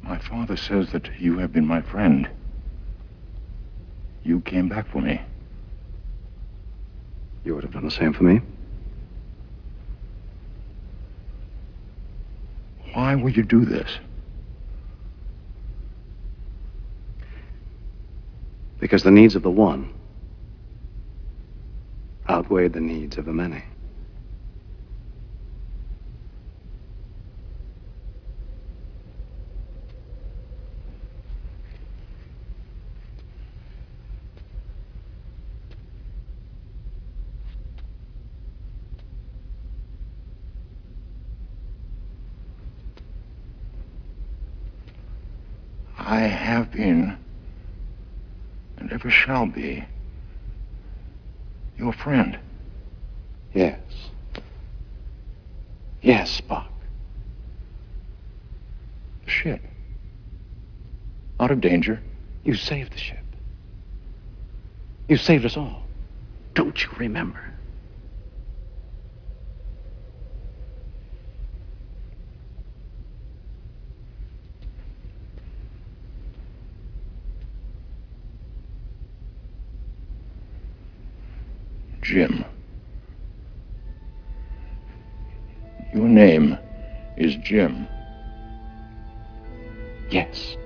My father says that you have been my friend. You came back for me. You would have done the same for me? Why would you do this? Because the needs of the one outweighed the needs of the many. I have been, and ever shall be, your friend. Yes. Yes, Spock. The ship. Out of danger. You saved the ship. You saved us all. Don't you remember? Jim. Your name is Jim. Yes.